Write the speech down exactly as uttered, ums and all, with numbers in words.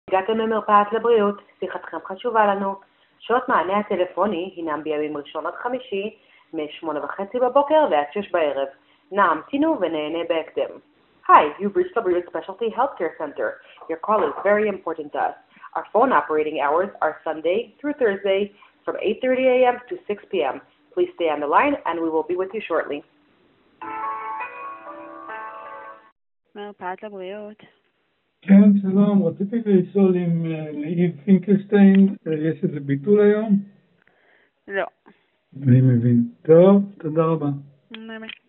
הגעתם למרפאת לבריאות, שיחתכם חשובה לנו. שעות מענה הטלפוני הינם בימים ראשון עד חמישי, מ-שמונה וחצי בבוקר ועד שש בערב. נא המתינו ונהנה בהקדם. Hi, you've reached the Brio Specialty Healthcare Center. Your call is very important to us. Our phone operating hours are Sunday through Thursday from eight thirty a.m. to six p.m. Please stay on the line and we will be with you shortly. מרפאת לבריאות. כן, שלום, רציתי לשאול אם לאיב פינקלשטיין יש איזה ביטול היום? לא. אני מבין. טוב, תודה רבה. באמת.